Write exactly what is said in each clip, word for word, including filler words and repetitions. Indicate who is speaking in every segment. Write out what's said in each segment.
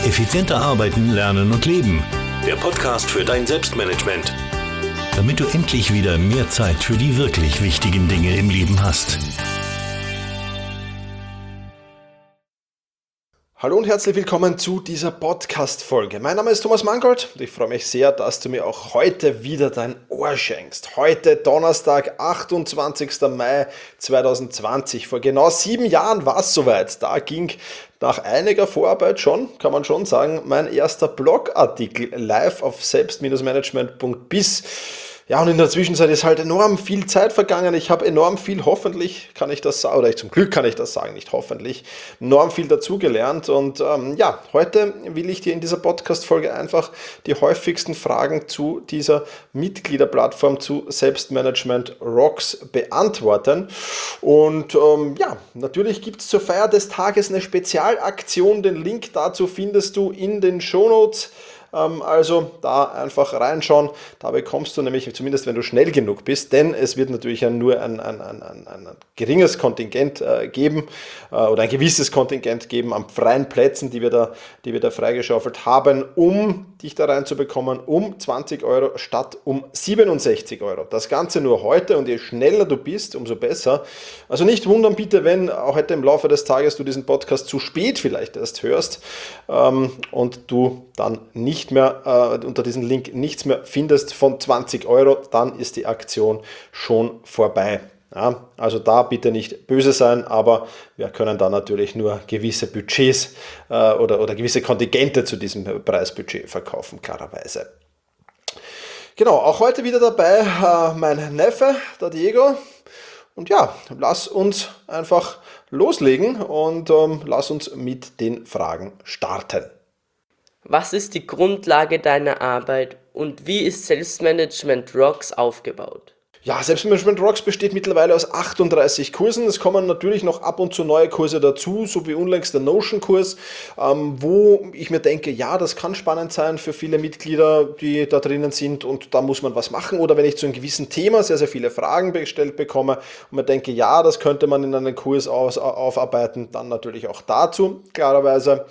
Speaker 1: Effizienter arbeiten, lernen und leben. Der Podcast für dein Selbstmanagement. Damit du endlich wieder mehr Zeit für die wirklich wichtigen Dinge im Leben hast.
Speaker 2: Hallo und herzlich willkommen zu dieser Podcast-Folge. Mein Name ist Thomas Mangold und ich freue mich sehr, dass du mir auch heute wieder dein Ohr schenkst. Heute Donnerstag, achtundzwanzigster Mai zweitausendzwanzig. Vor genau sieben Jahren war es soweit. Da ging nach einiger Vorarbeit schon, kann man schon sagen, mein erster Blogartikel live auf selbst management punkt biz. Ja, und in der Zwischenzeit ist halt enorm viel Zeit vergangen. Ich habe enorm viel, hoffentlich kann ich das sagen, oder ich, zum Glück kann ich das sagen, nicht hoffentlich, enorm viel dazugelernt. Und ähm, ja, heute will ich dir in dieser Podcast-Folge einfach die häufigsten Fragen zu dieser Mitgliederplattform zu Selbstmanagement Rocks beantworten. Und ähm, ja, natürlich gibt es zur Feier des Tages eine Spezialaktion. Den Link dazu findest du in den Shownotes. Also da einfach reinschauen, da bekommst du nämlich, zumindest wenn du schnell genug bist, denn es wird natürlich ja nur ein, ein, ein, ein, ein geringes Kontingent äh, geben äh, oder ein gewisses Kontingent geben an freien Plätzen, die wir da, die wir da freigeschaufelt haben, um dich da reinzubekommen, um zwanzig Euro statt um siebenundsechzig Euro. Das Ganze nur heute, und je schneller du bist, umso besser. Also nicht wundern bitte, wenn auch heute im Laufe des Tages du diesen Podcast zu spät vielleicht erst hörst ähm, und du dann nicht mehr äh, unter diesem Link nichts mehr findest von zwanzig Euro, dann ist die Aktion schon vorbei. Ja, also da bitte nicht böse sein, aber wir können da natürlich nur gewisse Budgets äh, oder, oder gewisse Kontingente zu diesem Preisbudget verkaufen, klarerweise. Genau, auch heute wieder dabei äh, mein Neffe, der Diego. Und ja, lass uns einfach loslegen und ähm, lass uns mit den Fragen starten.
Speaker 3: Was ist die Grundlage deiner Arbeit und wie ist Selbstmanagement Rocks aufgebaut?
Speaker 2: Ja, Selbstmanagement Rocks besteht mittlerweile aus achtunddreißig Kursen. Es kommen natürlich noch ab und zu neue Kurse dazu, so wie unlängst der Notion-Kurs, ähm, wo ich mir denke, ja, das kann spannend sein für viele Mitglieder, die da drinnen sind und da muss man was machen. Oder wenn ich zu einem gewissen Thema sehr, sehr viele Fragen gestellt bekomme und mir denke, ja, das könnte man in einem Kurs aus, aufarbeiten, dann natürlich auch dazu, klarerweise.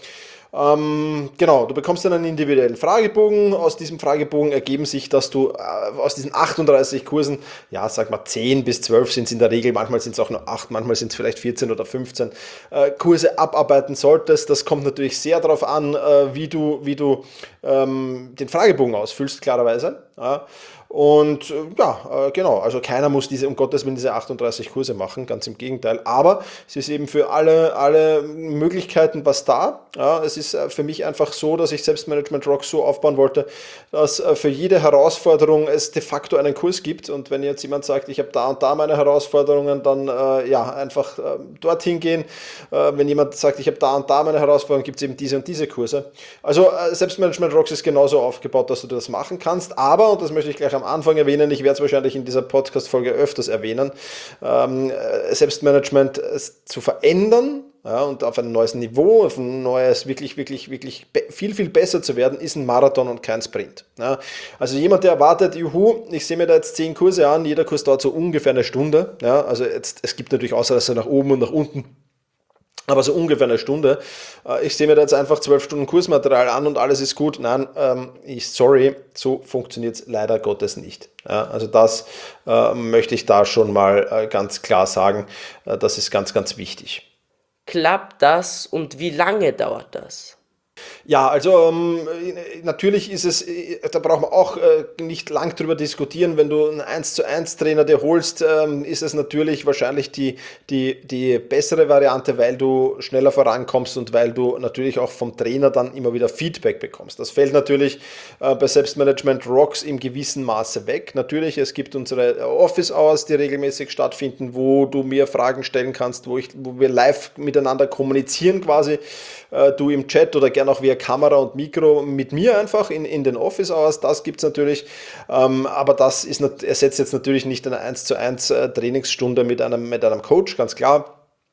Speaker 2: Ähm, genau, du bekommst dann einen individuellen Fragebogen. Aus diesem Fragebogen ergeben sich, dass du äh, aus diesen achtunddreißig Kursen, ja, sag mal zehn bis zwölf sind es in der Regel, manchmal sind es auch nur acht, manchmal sind es vielleicht vierzehn oder fünfzehn äh, Kurse abarbeiten solltest. Das kommt natürlich sehr darauf an, äh, wie du, wie du ähm, den Fragebogen ausfüllst, klarerweise. Ja. Und äh, ja, äh, genau, also keiner muss diese, um Gottes Willen, diese achtunddreißig Kurse machen, ganz im Gegenteil. Aber es ist eben für alle, alle Möglichkeiten was da. Ja, es ist äh, für mich einfach so, dass ich Selbstmanagement Rocks so aufbauen wollte, dass äh, für jede Herausforderung es de facto einen Kurs gibt. Und wenn jetzt jemand sagt, ich habe da und da meine Herausforderungen, dann äh, ja, einfach äh, dorthin gehen. Äh, wenn jemand sagt, ich habe da und da meine Herausforderungen, gibt es eben diese und diese Kurse. Also äh, Selbstmanagement Rocks ist genauso aufgebaut, dass du das machen kannst. Aber, und das möchte ich gleich am Anfang erwähnen, ich werde es wahrscheinlich in dieser Podcast-Folge öfters erwähnen, ähm, Selbstmanagement zu verändern, ja, und auf ein neues Niveau, auf ein neues, wirklich, wirklich, wirklich be- viel, viel besser zu werden, ist ein Marathon und kein Sprint. Ja. Also jemand, der erwartet, juhu, ich sehe mir da jetzt zehn Kurse an, jeder Kurs dauert so ungefähr eine Stunde. Ja. Also jetzt, es gibt natürlich Ausreißer nach oben und nach unten, aber so ungefähr eine Stunde. Ich sehe mir da jetzt einfach zwölf Stunden Kursmaterial an und alles ist gut. Nein, ähm, ich, sorry, so funktioniert es leider Gottes nicht. Ja, also das äh, möchte ich da schon mal äh, ganz klar sagen. Äh, das ist ganz, ganz wichtig.
Speaker 3: Klappt das und wie lange dauert das?
Speaker 2: Ja, also ähm, natürlich ist es, da braucht man auch äh, nicht lang drüber diskutieren, wenn du einen eins zu eins Trainer dir holst, ähm, ist es natürlich wahrscheinlich die, die, die bessere Variante, weil du schneller vorankommst und weil du natürlich auch vom Trainer dann immer wieder Feedback bekommst. Das fällt natürlich äh, bei Selbstmanagement Rocks im gewissen Maße weg. Natürlich, es gibt unsere Office Hours, die regelmäßig stattfinden, wo du mir Fragen stellen kannst, wo, ich, wo wir live miteinander kommunizieren quasi, äh, du im Chat oder gerne auch via Kamera und Mikro mit mir einfach in, in den Office Hours, das gibt es natürlich, ähm, aber das ist, ersetzt jetzt natürlich nicht eine eins zu eins Trainingsstunde mit einem, mit einem Coach, ganz klar.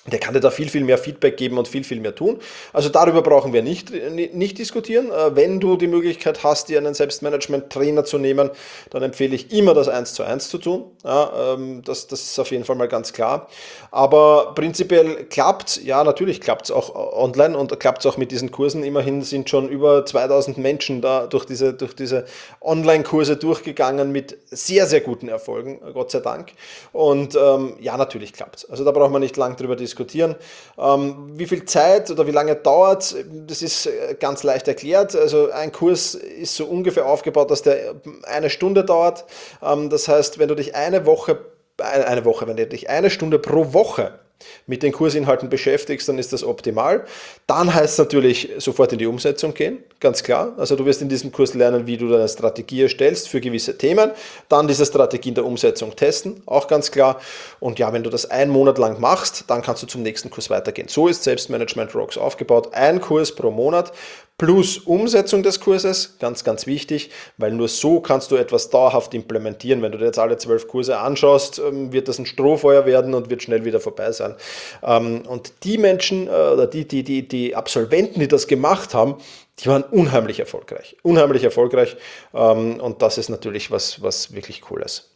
Speaker 2: Der kann dir da viel, viel mehr Feedback geben und viel, viel mehr tun. Also darüber brauchen wir nicht, nicht diskutieren. Wenn du die Möglichkeit hast, dir einen Selbstmanagement-Trainer zu nehmen, dann empfehle ich immer, das eins zu eins zu tun. Ja, das, das ist auf jeden Fall mal ganz klar. Aber prinzipiell klappt es, ja natürlich klappt es auch online und klappt es auch mit diesen Kursen. Immerhin sind schon über zweitausend Menschen da durch diese, durch diese Online-Kurse durchgegangen mit sehr, sehr guten Erfolgen, Gott sei Dank. Und ähm, ja, natürlich klappt es. Also da braucht man nicht lang drüber diskutieren. diskutieren. Ähm, wie viel Zeit oder wie lange dauert, das ist ganz leicht erklärt. Also ein Kurs ist so ungefähr aufgebaut, dass der eine Stunde dauert. Ähm, das heißt, wenn du dich eine Woche, eine Woche, wenn du dich eine Stunde pro Woche mit den Kursinhalten beschäftigst, dann ist das optimal. Dann heißt es natürlich sofort in die Umsetzung gehen, ganz klar. Also du wirst in diesem Kurs lernen, wie du deine Strategie erstellst für gewisse Themen, dann diese Strategie in der Umsetzung testen, auch ganz klar. Und ja, wenn du das einen Monat lang machst, dann kannst du zum nächsten Kurs weitergehen. So ist Selbstmanagement Rocks aufgebaut. Ein Kurs pro Monat plus Umsetzung des Kurses, ganz, ganz wichtig, weil nur so kannst du etwas dauerhaft implementieren. Wenn du dir jetzt alle zwölf Kurse anschaust, wird das ein Strohfeuer werden und wird schnell wieder vorbei sein. Und die Menschen oder die, die, die, die Absolventen, die das gemacht haben, die waren unheimlich erfolgreich. Unheimlich erfolgreich. Und das ist natürlich was, was wirklich cool ist.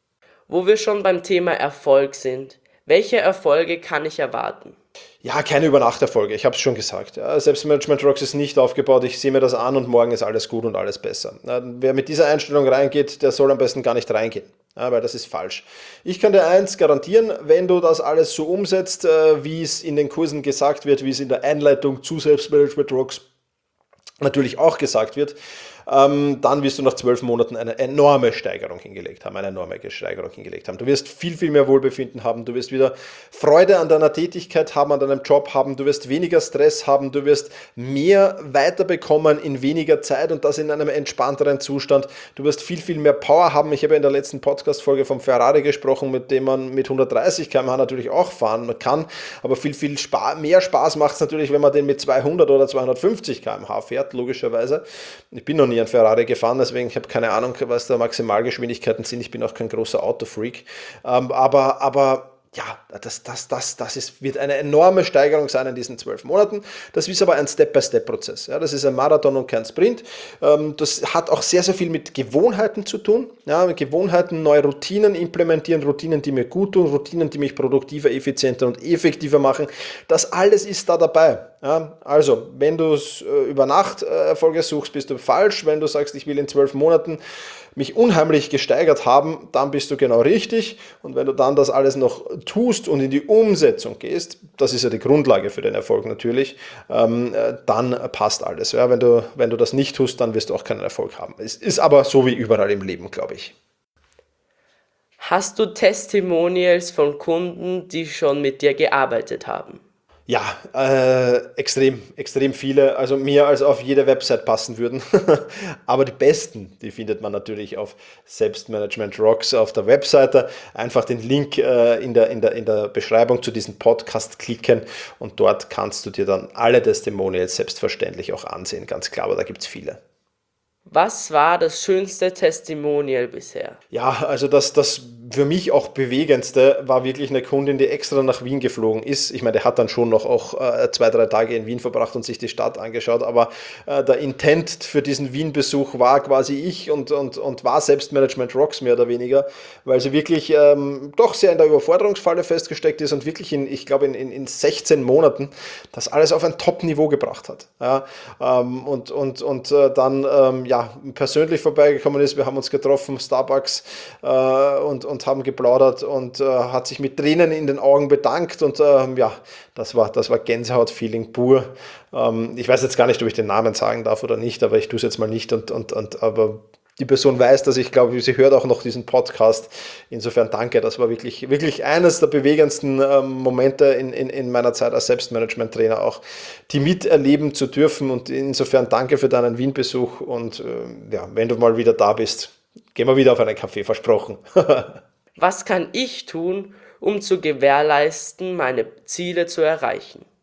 Speaker 3: Wo wir schon beim Thema Erfolg sind, welche Erfolge kann ich erwarten?
Speaker 2: Ja, keine Übernachterfolge, ich habe es schon gesagt. Ja, Selbstmanagement Rocks ist nicht aufgebaut, ich sehe mir das an und morgen ist alles gut und alles besser. Ja, wer mit dieser Einstellung reingeht, der soll am besten gar nicht reingehen, ja, weil das ist falsch. Ich kann dir eins garantieren, wenn du das alles so umsetzt, äh, wie es in den Kursen gesagt wird, wie es in der Einleitung zu Selbstmanagement Rocks natürlich auch gesagt wird, ähm, dann wirst du nach zwölf Monaten eine enorme Steigerung hingelegt haben, eine enorme Steigerung hingelegt haben. Du wirst viel, viel mehr Wohlbefinden haben, du wirst wieder Freude an deiner Tätigkeit haben, an deinem Job haben, du wirst weniger Stress haben, du wirst mehr weiterbekommen in weniger Zeit und das in einem entspannteren Zustand. Du wirst viel, viel mehr Power haben. Ich habe in der letzten Podcast-Folge vom Ferrari gesprochen, mit dem man mit hundertdreißig Kilometer pro Stunde natürlich auch fahren kann, aber viel, viel Spa- mehr Spaß macht es natürlich, wenn man den mit zweihundert oder zweihundertfünfzig Kilometer pro Stunde fährt, logischerweise. Ich bin noch nie ein Ferrari gefahren, deswegen habe ich keine Ahnung, was da Maximalgeschwindigkeiten sind. Ich bin auch kein großer Autofreak. Ähm, aber, aber ja, das, das, das, das ist, wird eine enorme Steigerung sein in diesen zwölf Monaten. Das ist aber ein Step-by-Step-Prozess. Ja, das ist ein Marathon und kein Sprint. Ähm, das hat auch sehr, sehr viel mit Gewohnheiten zu tun. Ja, mit Gewohnheiten, neue Routinen implementieren, Routinen, die mir gut tun, Routinen, die mich produktiver, effizienter und effektiver machen. Das alles ist da dabei. Ja, also, wenn du äh, über Nacht äh, Erfolge suchst, bist du falsch. Wenn du sagst, ich will in zwölf Monaten mich unheimlich gesteigert haben, dann bist du genau richtig. Und wenn du dann das alles noch tust und in die Umsetzung gehst, das ist ja die Grundlage für den Erfolg natürlich, ähm, dann passt alles. Ja, wenn du, wenn du das nicht tust, dann wirst du auch keinen Erfolg haben. Es ist aber so wie überall im Leben, glaube ich.
Speaker 3: Hast du Testimonials von Kunden, die schon mit dir gearbeitet haben?
Speaker 2: Ja, äh, extrem, extrem viele, also mehr als auf jede Website passen würden. Aber die besten, die findet man natürlich auf Selbstmanagement Rocks auf der Webseite. Einfach den Link äh, in der, in der, in der Beschreibung zu diesem Podcast klicken und dort kannst du dir dann alle Testimonials selbstverständlich auch ansehen, ganz klar, aber da gibt es viele.
Speaker 3: Was war das schönste Testimonial bisher?
Speaker 2: Ja, also das, das für mich auch bewegendste war wirklich eine Kundin, die extra nach Wien geflogen ist. Ich meine, der hat dann schon noch auch äh, zwei, drei Tage in Wien verbracht und sich die Stadt angeschaut, aber äh, der Intent für diesen Wien-Besuch war quasi ich und, und, und war Selbstmanagement Rocks mehr oder weniger, weil sie wirklich ähm, doch sehr in der Überforderungsfalle festgesteckt ist und wirklich in, ich glaube, in, in, in sechzehn Monaten das alles auf ein Top-Niveau gebracht hat. Ja, ähm, und und, und äh, dann, ähm, ja, persönlich vorbeigekommen ist. Wir haben uns getroffen, Starbucks, äh, und, und haben geplaudert und äh, hat sich mit Tränen in den Augen bedankt und äh, ja, das war, das war Gänsehaut-Feeling pur. Ähm, ich weiß jetzt gar nicht, ob ich den Namen sagen darf oder nicht, aber ich tue es jetzt mal nicht und, und, und aber die Person weiß, dass ich glaube, sie hört auch noch diesen Podcast. Insofern danke, das war wirklich, wirklich eines der bewegendsten ähm, Momente in, in, in meiner Zeit als Selbstmanagement-Trainer auch, die miterleben zu dürfen. Und insofern danke für deinen Wien-Besuch und äh, ja, wenn du mal wieder da bist, gehen wir wieder auf einen Kaffee, versprochen.
Speaker 3: Was kann ich tun, um zu gewährleisten, meine Ziele zu erreichen?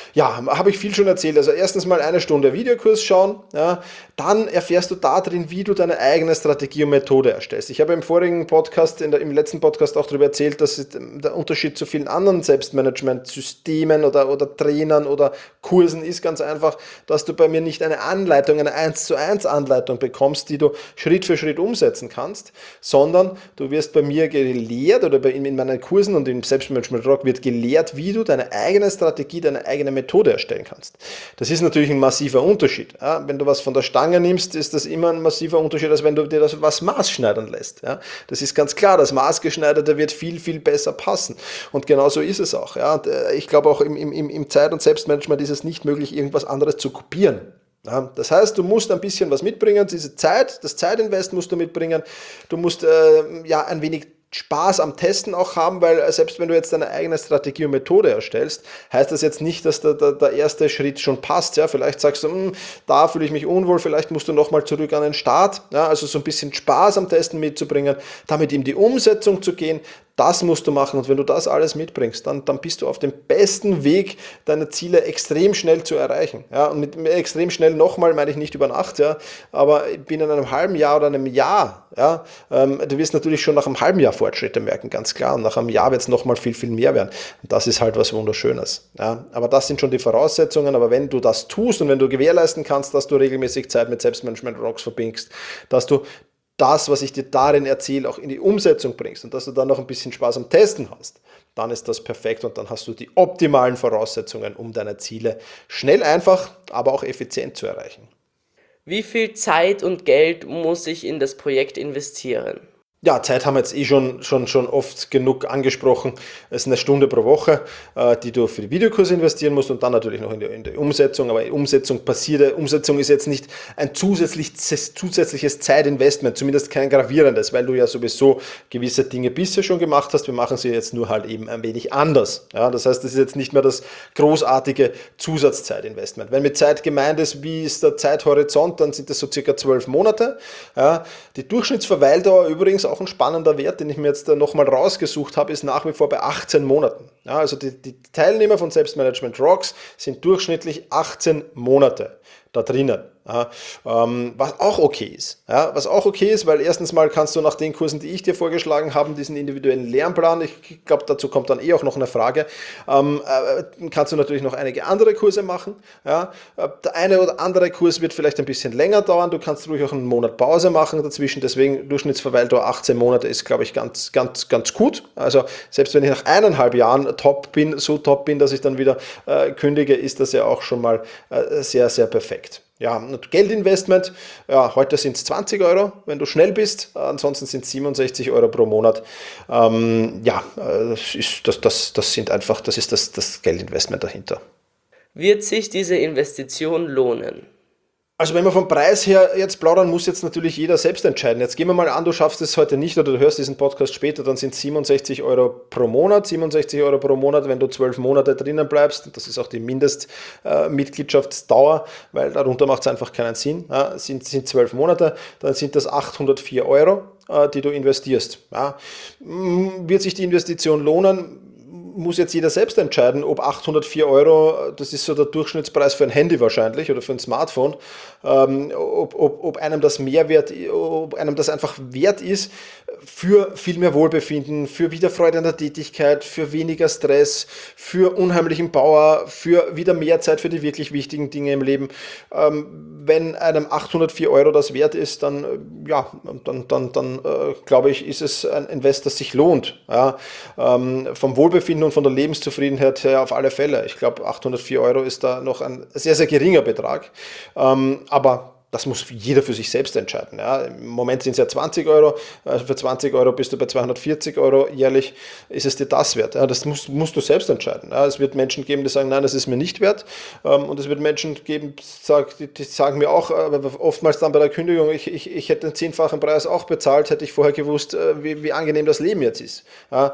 Speaker 2: Ja, habe ich viel schon erzählt. Also erstens mal eine Stunde Videokurs schauen, ja, dann erfährst du da drin, wie du deine eigene Strategie und Methode erstellst. Ich habe im vorigen Podcast, in der, im letzten Podcast auch darüber erzählt, dass der Unterschied zu vielen anderen Selbstmanagement-Systemen oder, oder Trainern oder Kursen ist ganz einfach, dass du bei mir nicht eine Anleitung, eine eins zu eins Anleitung bekommst, die du Schritt für Schritt umsetzen kannst, sondern du wirst bei mir gelehrt oder bei, in meinen Kursen und im Selbstmanagement Rock wird gelehrt, wie du deine eigene Strategie, deine eigene Methode erstellen kannst. Das ist natürlich ein massiver Unterschied. Ja, wenn du was von der Stange nimmst, ist das immer ein massiver Unterschied, als wenn du dir das was maßschneidern lässt. Ja, das ist ganz klar, das Maßgeschneiderte wird viel, viel besser passen. Und genau so ist es auch. Ja, und ich glaube auch im, im, im Zeit- und Selbstmanagement ist es nicht möglich, irgendwas anderes zu kopieren. Ja, das heißt, du musst ein bisschen was mitbringen, diese Zeit, das Zeitinvest musst du mitbringen, du musst äh, ja ein wenig Spaß am Testen auch haben, weil selbst wenn du jetzt deine eigene Strategie und Methode erstellst, heißt das jetzt nicht, dass der, der, der erste Schritt schon passt. Ja? Vielleicht sagst du, da fühle ich mich unwohl, vielleicht musst du nochmal zurück an den Start. Ja? Also so ein bisschen Spaß am Testen mitzubringen, damit in die Umsetzung zu gehen. Das musst du machen und wenn du das alles mitbringst, dann, dann bist du auf dem besten Weg, deine Ziele extrem schnell zu erreichen. Ja, und mit extrem schnell nochmal meine ich nicht über Nacht, ja, aber binnen einem halben Jahr oder einem Jahr, ja, ähm, du wirst natürlich schon nach einem halben Jahr Fortschritte merken, ganz klar, und nach einem Jahr wird es nochmal viel, viel mehr werden. Und das ist halt was Wunderschönes. Ja. Aber das sind schon die Voraussetzungen, aber wenn du das tust und wenn du gewährleisten kannst, dass du regelmäßig Zeit mit Selbstmanagement Rocks verbringst, dass du das, was ich dir darin erzähle, auch in die Umsetzung bringst und dass du dann noch ein bisschen Spaß am Testen hast, dann ist das perfekt und dann hast du die optimalen Voraussetzungen, um deine Ziele schnell, einfach, aber auch effizient zu erreichen.
Speaker 3: Wie viel Zeit und Geld muss ich in das Projekt investieren?
Speaker 2: Ja, Zeit haben wir jetzt eh schon, schon, schon oft genug angesprochen. Es ist eine Stunde pro Woche, äh, die du für die Videokurse investieren musst und dann natürlich noch in die, in die Umsetzung. Aber Umsetzung passiert, Umsetzung ist jetzt nicht ein zusätzliches, zusätzliches Zeitinvestment, zumindest kein gravierendes, weil du ja sowieso gewisse Dinge bisher schon gemacht hast. Wir machen sie jetzt nur halt eben ein wenig anders. Ja, das heißt, das ist jetzt nicht mehr das großartige Zusatzzeitinvestment. Wenn mit Zeit gemeint ist, wie ist der Zeithorizont, dann sind das so circa zwölf Monate. Ja, die Durchschnittsverweildauer übrigens auch ein spannender Wert, den ich mir jetzt nochmal rausgesucht habe, ist nach wie vor bei achtzehn Monaten. Ja, also die, die Teilnehmer von Selbstmanagement Rocks sind durchschnittlich achtzehn Monate da drinnen. Ja, ähm, was auch okay ist. Ja, was auch okay ist, weil erstens mal kannst du nach den Kursen, die ich dir vorgeschlagen habe, diesen individuellen Lernplan, ich glaube, dazu kommt dann eh auch noch eine Frage, ähm, äh, kannst du natürlich noch einige andere Kurse machen. Ja, der eine oder andere Kurs wird vielleicht ein bisschen länger dauern, du kannst ruhig auch einen Monat Pause machen dazwischen, deswegen Durchschnittsverweildauer achtzehn Monate ist, glaube ich, ganz, ganz, ganz gut. Also selbst wenn ich nach eineinhalb Jahren top bin, so top bin, dass ich dann wieder äh, kündige, ist das ja auch schon mal äh, sehr, sehr perfekt. Ja, und Geldinvestment, ja, heute sind es zwanzig Euro, wenn du schnell bist, ansonsten sind es siebenundsechzig Euro pro Monat. Ähm, ja, das ist, das, das, das sind einfach, das ist das, das Geldinvestment dahinter.
Speaker 3: Wird sich diese Investition lohnen?
Speaker 2: Also wenn wir vom Preis her jetzt plaudern, muss jetzt natürlich jeder selbst entscheiden. Jetzt gehen wir mal an, du schaffst es heute nicht oder du hörst diesen Podcast später, dann sind es siebenundsechzig Euro pro Monat. siebenundsechzig Euro pro Monat, wenn du zwölf Monate drinnen bleibst. Das ist auch die Mindestmitgliedschaftsdauer, weil darunter macht es einfach keinen Sinn. Ja, sind, sind zwölf Monate, dann sind das achthundertvier Euro, die du investierst. Ja, wird sich die Investition lohnen? Muss jetzt jeder selbst entscheiden, ob achthundertvier Euro, das ist so der Durchschnittspreis für ein Handy wahrscheinlich oder für ein Smartphone, ähm, ob, ob, ob einem das mehr wert, ob einem das einfach wert ist für viel mehr Wohlbefinden, für wieder Freude an der Tätigkeit, für weniger Stress, für unheimlichen Power, für wieder mehr Zeit für die wirklich wichtigen Dinge im Leben. Ähm, wenn einem achthundertvier Euro das wert ist, dann, ja, dann, dann, dann äh, glaube ich, ist es ein Invest, das sich lohnt. Ja? Ähm, vom Wohlbefinden und von der Lebenszufriedenheit her auf alle Fälle. Ich glaube, achthundertvier Euro ist da noch ein sehr, sehr geringer Betrag. Ähm, aber das muss jeder für sich selbst entscheiden. Ja. Im Moment sind es ja zwanzig Euro. Also für zwanzig Euro bist du bei zweihundertvierzig Euro jährlich. Ist es dir das wert? Ja, das musst, musst du selbst entscheiden. Ja. Es wird Menschen geben, die sagen, nein, das ist mir nicht wert. Und es wird Menschen geben, die sagen mir auch oftmals dann bei der Kündigung, ich, ich, ich hätte den zehnfachen Preis auch bezahlt, hätte ich vorher gewusst, wie, wie angenehm das Leben jetzt ist. Ja.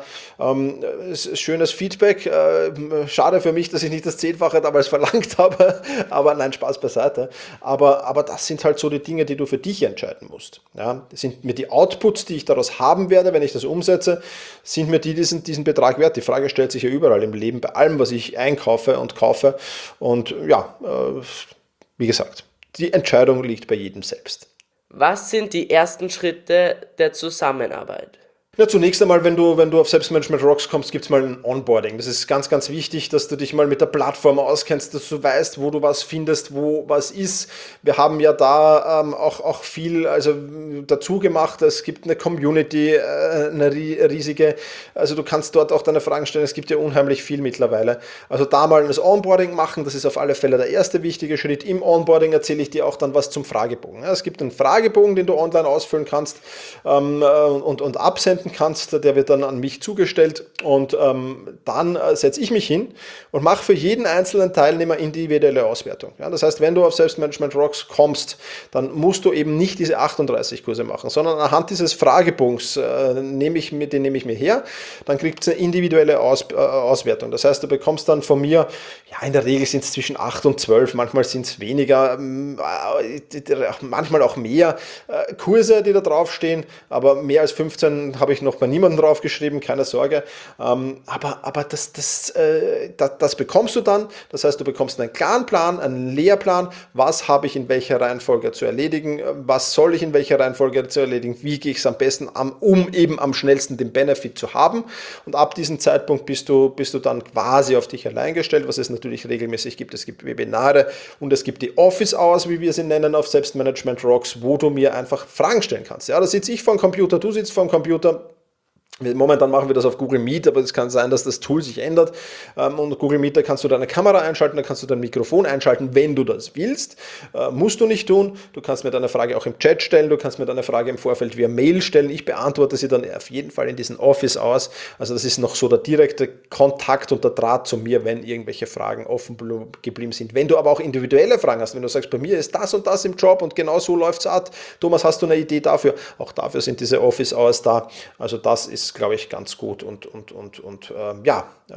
Speaker 2: Schönes Feedback. Schade für mich, dass ich nicht das Zehnfache damals verlangt habe. Aber nein, Spaß beiseite. Aber, aber das das sind halt so die Dinge, die du für dich entscheiden musst. Ja, sind mir die Outputs, die ich daraus haben werde, wenn ich das umsetze, sind mir die diesen, diesen Betrag wert? Die Frage stellt sich ja überall im Leben, bei allem, was ich einkaufe und kaufe. Und ja, äh, wie gesagt, die Entscheidung liegt bei jedem selbst.
Speaker 3: Was sind die ersten Schritte der Zusammenarbeit?
Speaker 2: Ja, zunächst einmal, wenn du, wenn du auf Selbstmanagement Rocks kommst, gibt es mal ein Onboarding. Das ist ganz, ganz wichtig, dass du dich mal mit der Plattform auskennst, dass du weißt, wo du was findest, wo was ist. Wir haben ja da ähm, auch, auch viel also, dazu gemacht. Es gibt eine Community, äh, eine riesige. Also du kannst dort auch deine Fragen stellen. Es gibt ja unheimlich viel mittlerweile. Also da mal das Onboarding machen, das ist auf alle Fälle der erste wichtige Schritt. Im Onboarding erzähle ich dir auch dann was zum Fragebogen. Ja, es gibt einen Fragebogen, den du online ausfüllen kannst ähm, und, und absenden kannst, der wird dann an mich zugestellt und ähm, dann äh, setze ich mich hin und mache für jeden einzelnen Teilnehmer individuelle Auswertung. Ja, das heißt, wenn du auf Selbstmanagement Rocks kommst, dann musst du eben nicht diese achtunddreißig Kurse machen, sondern anhand dieses Fragebogens äh, nehme ich mir, den nehme ich mir her, dann kriegt es eine individuelle Aus, äh, Auswertung. Das heißt, du bekommst dann von mir, ja in der Regel sind es zwischen acht und zwölf, manchmal sind es weniger, äh, manchmal auch mehr äh, Kurse, die da draufstehen, aber mehr als fünfzehn habe ich noch bei niemandem draufgeschrieben, keine Sorge. Ähm, aber aber das, das, äh, das, das bekommst du dann. Das heißt, du bekommst einen klaren Plan, einen Lehrplan. Was habe ich in welcher Reihenfolge zu erledigen? Was soll ich in welcher Reihenfolge zu erledigen? Wie gehe ich es am besten an, um eben am schnellsten den Benefit zu haben? Und ab diesem Zeitpunkt bist du, bist du dann quasi auf dich allein gestellt, was es natürlich regelmäßig gibt. Es gibt Webinare und es gibt die Office Hours, wie wir sie nennen, auf Selbstmanagement Rocks, wo du mir einfach Fragen stellen kannst. Ja, da sitze ich vor dem Computer, du sitzt vor dem Computer. Momentan machen wir das auf Google Meet, aber es kann sein, dass das Tool sich ändert. Und Google Meet, da kannst du deine Kamera einschalten, da kannst du dein Mikrofon einschalten, wenn du das willst. Musst du nicht tun. Du kannst mir deine Frage auch im Chat stellen, du kannst mir deine Frage im Vorfeld via Mail stellen. Ich beantworte sie dann auf jeden Fall in diesen Office aus. Also das ist noch so der direkte Kontakt und der Draht zu mir, wenn irgendwelche Fragen offen geblieben sind. Wenn du aber auch individuelle Fragen hast, wenn du sagst, bei mir ist das und das im Job und genau so läuft es ab. Thomas, hast du eine Idee dafür? Auch dafür sind diese Office Hours da. Also das ist, glaube ich, ganz gut und, und, und, und ähm, ja, äh,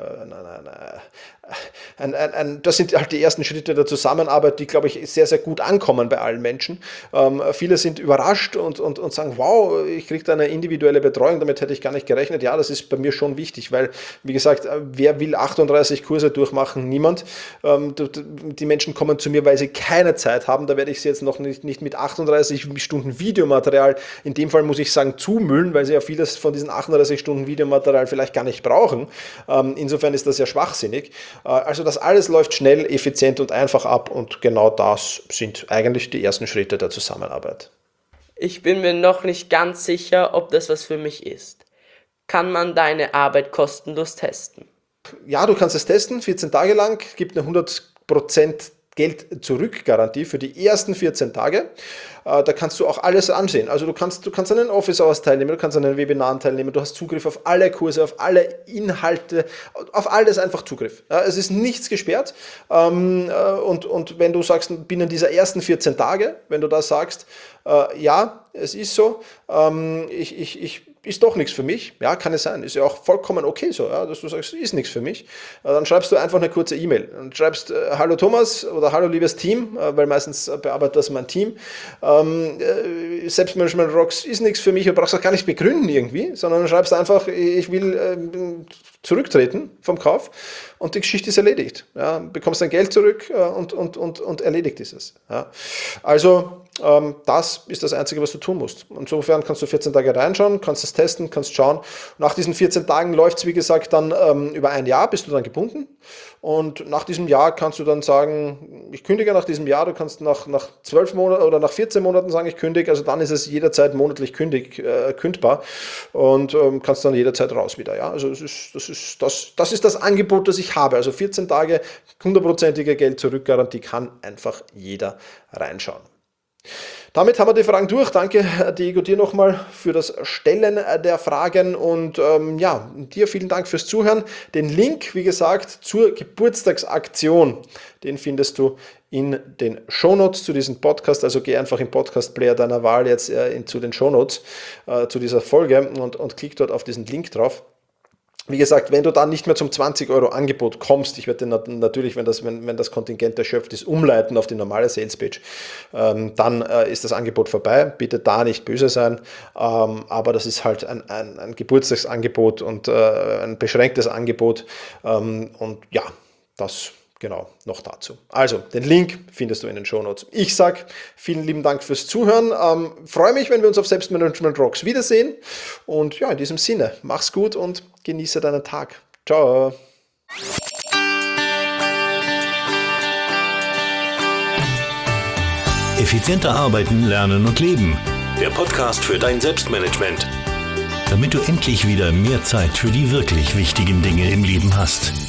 Speaker 2: ein, ein, ein, das sind halt die ersten Schritte der Zusammenarbeit, die, glaube ich, sehr, sehr gut ankommen bei allen Menschen. Ähm, viele sind überrascht und, und, und sagen, wow, ich kriege da eine individuelle Betreuung, damit hätte ich gar nicht gerechnet. Ja, das ist bei mir schon wichtig, weil, wie gesagt, wer will achtunddreißig Kurse durchmachen? Niemand. Ähm, die Menschen kommen zu mir, weil sie keine Zeit haben. Da werde ich sie jetzt noch nicht, nicht mit achtunddreißig Stunden Videomaterial, in dem Fall muss ich sagen, zumüllen, weil sie ja vieles von diesen achtunddreißig Stunden Videomaterial vielleicht gar nicht brauchen. Ähm, insofern ist das ja schwachsinnig. Äh, also das alles läuft schnell, effizient und einfach ab und genau das sind eigentlich die ersten Schritte der Zusammenarbeit.
Speaker 3: Ich bin mir noch nicht ganz sicher, ob das was für mich ist. Kann man deine Arbeit kostenlos testen?
Speaker 2: Ja, du kannst es testen, vierzehn Tage lang, gibt eine hundert Prozent Geld-Zurück-Garantie für die ersten vierzehn Tage. Äh, da kannst du auch alles ansehen. Also du kannst, du kannst an den Office Hours teilnehmen, du kannst an den Webinaren teilnehmen, du hast Zugriff auf alle Kurse, auf alle Inhalte, auf alles einfach Zugriff. Ja, es ist nichts gesperrt. Ähm, äh, und, und wenn du sagst, binnen dieser ersten vierzehn Tage, wenn du da sagst, äh, ja, es ist so, ähm, ich, ich, ich ist doch nichts für mich, ja, kann es sein, ist ja auch vollkommen okay so, ja, dass du sagst, ist nichts für mich, dann schreibst du einfach eine kurze E-Mail und schreibst, äh, hallo Thomas oder hallo liebes Team, äh, weil meistens bearbeitet das mein Team, ähm, äh, Selbstmanagement Rocks ist nichts für mich und brauchst auch gar nicht begründen irgendwie, sondern schreibst einfach, ich will äh, zurücktreten vom Kauf und die Geschichte ist erledigt, ja, bekommst dein Geld zurück äh, und, und, und, und erledigt ist es, ja. Also ähm, das ist das Einzige, was du tun musst. Insofern kannst du vierzehn Tage reinschauen, kannst es testen, kannst schauen. Nach diesen vierzehn Tagen läuft es, wie gesagt, dann ähm, über ein Jahr, bist du dann gebunden. Und nach diesem Jahr kannst du dann sagen, ich kündige nach diesem Jahr, du kannst nach, nach zwölf Monaten oder nach vierzehn Monaten sagen, ich kündige, also dann ist es jederzeit monatlich kündig, äh, kündbar und ähm, kannst dann jederzeit raus wieder. Ja? Also das ist, das, ist, das, das ist das Angebot, das ich habe. Also vierzehn Tage, hundertprozentige Geld-Zurück-Garantie, kann einfach jeder reinschauen. Damit haben wir die Fragen durch. Danke, Diego, dir nochmal für das Stellen der Fragen und ähm, ja, dir vielen Dank fürs Zuhören. Den Link, wie gesagt, zur Geburtstagsaktion, den findest du in den Shownotes zu diesem Podcast. Also geh einfach im Podcast-Player deiner Wahl jetzt äh, in, zu den Shownotes äh, zu dieser Folge und, und klick dort auf diesen Link drauf. Wie gesagt, wenn du dann nicht mehr zum zwanzig Euro Angebot kommst, ich werde natürlich, wenn das, wenn, wenn das Kontingent erschöpft ist, umleiten auf die normale Salespage, ähm, dann äh, ist das Angebot vorbei. Bitte da nicht böse sein, ähm, aber das ist halt ein, ein, ein Geburtstagsangebot und äh, ein beschränktes Angebot ähm, und ja, das genau noch dazu. Also, den Link findest du in den Shownotes. Ich sage vielen lieben Dank fürs Zuhören. Ähm, freue mich, wenn wir uns auf Selbstmanagement Rocks wiedersehen. Und ja, in diesem Sinne, mach's gut und genieße deinen Tag. Ciao.
Speaker 1: Effizienter arbeiten, lernen und leben. Der Podcast für dein Selbstmanagement. Damit du endlich wieder mehr Zeit für die wirklich wichtigen Dinge im Leben hast.